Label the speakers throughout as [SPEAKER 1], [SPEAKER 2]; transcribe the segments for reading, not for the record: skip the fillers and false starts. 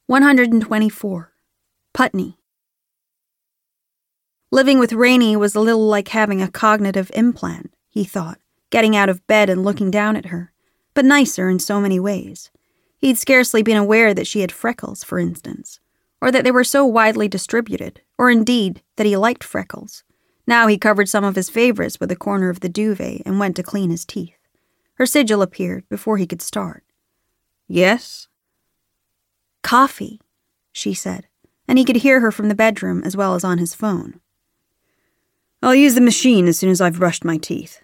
[SPEAKER 1] 124. Putney. Living with Rainey was a little like having a cognitive implant, he thought, getting out of bed and looking down at her, but nicer in so many ways. He'd scarcely been aware that she had freckles, for instance, or that they were so widely distributed, or indeed that he liked freckles. Now he covered some of his favorites with a corner of the duvet and went to clean his teeth. Her sigil appeared before he could start.
[SPEAKER 2] Yes?
[SPEAKER 1] Coffee, she said, and he could hear her from the bedroom as well as on his phone.
[SPEAKER 2] I'll use the machine as soon as I've brushed my teeth.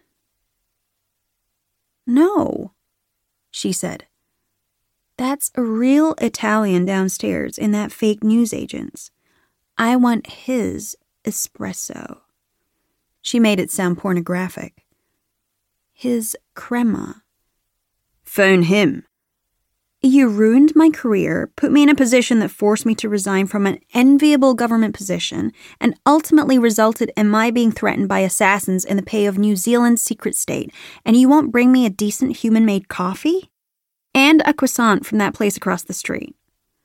[SPEAKER 1] No, she said. That's a real Italian downstairs in that fake newsagent's. I want his espresso. She made it sound pornographic. His crema.
[SPEAKER 2] Phone him.
[SPEAKER 1] You ruined my career, put me in a position that forced me to resign from an enviable government position, and ultimately resulted in my being threatened by assassins in the pay of New Zealand's secret state, and you won't bring me a decent human-made coffee? And a croissant from that place across the street.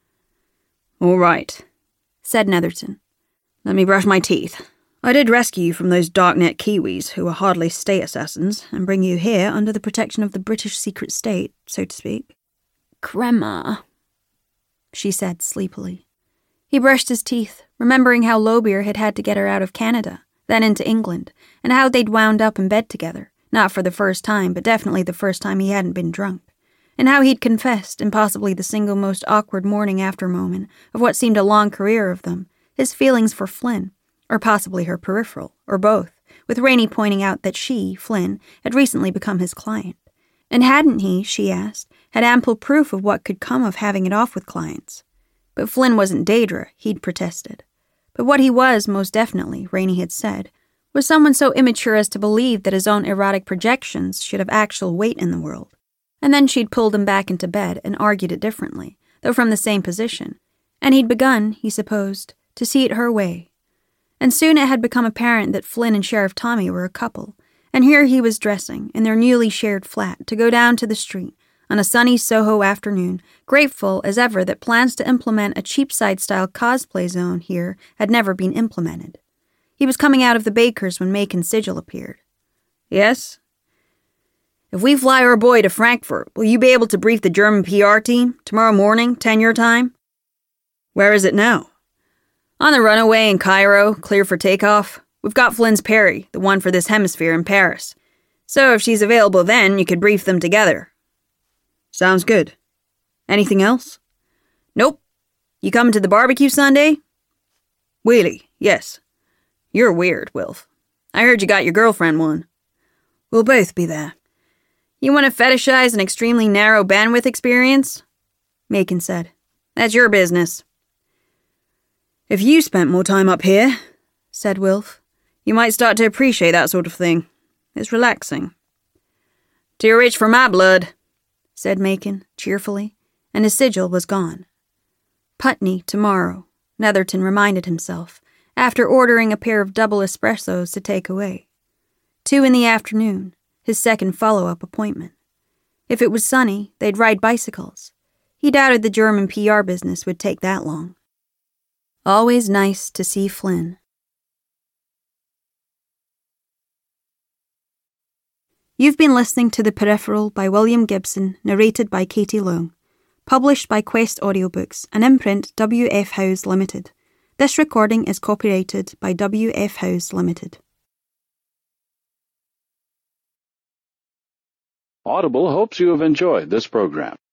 [SPEAKER 2] All right,
[SPEAKER 1] said Netherton.
[SPEAKER 2] Let me brush my teeth. I did rescue you from those darknet Kiwis who are hardly state assassins and bring you here under the protection of the British secret state, so to speak.
[SPEAKER 1] Crema, she said sleepily. He brushed his teeth, remembering how Lobier had had to get her out of Canada, then into England, and how they'd wound up in bed together, not for the first time, but definitely the first time he hadn't been drunk, and how he'd confessed, in possibly the single most awkward morning after moment of what seemed a long career of them, his feelings for Flynn, or possibly her peripheral, or both, with Rainey pointing out that she, Flynn, had recently become his client. And hadn't he, she asked, had ample proof of what could come of having it off with clients? But Flynn wasn't Daedra, he'd protested. But what he was, most definitely, Rainey had said, was someone so immature as to believe that his own erotic projections should have actual weight in the world. And then she'd pulled him back into bed and argued it differently, though from the same position. And he'd begun, he supposed, to see it her way. And soon it had become apparent that Flynn and Sheriff Tommy were a couple, and here he was dressing, in their newly shared flat, to go down to the street, on a sunny Soho afternoon, grateful as ever that plans to implement a Cheapside-style cosplay zone here had never been implemented. He was coming out of the baker's when Macon's sigil appeared.
[SPEAKER 2] Yes? If we fly our boy to Frankfurt, will you be able to brief the German PR team tomorrow morning, 10 your time? Where is it now? On the runaway in Cairo, clear for takeoff. We've got Flynn's Perry, the one for this hemisphere in Paris. So if she's available then, you could brief them together. Sounds good. Anything else? Nope. You coming to the barbecue Sunday? Wheelie, yes. You're weird, Wilf. I heard you got your girlfriend one. We'll both be there. You want to fetishize an extremely narrow bandwidth experience? Macon said. That's your business. If you spent more time up here, said Wilf, you might start to appreciate that sort of thing. It's relaxing. Too rich for my blood, said Macon, cheerfully, and his sigil was gone.
[SPEAKER 1] Putney tomorrow, Netherton reminded himself, after ordering a pair of double espressos to take away. 2 in the afternoon, his second follow-up appointment. If it was sunny, they'd ride bicycles. He doubted the German PR business would take that long. Always nice to see Flynn. You've been listening to The Peripheral by William Gibson, narrated by Katie Long. Published by Quest Audiobooks, an imprint W.F. House Limited. This recording is copyrighted by W.F. House Limited.
[SPEAKER 3] Audible hopes you have enjoyed this program.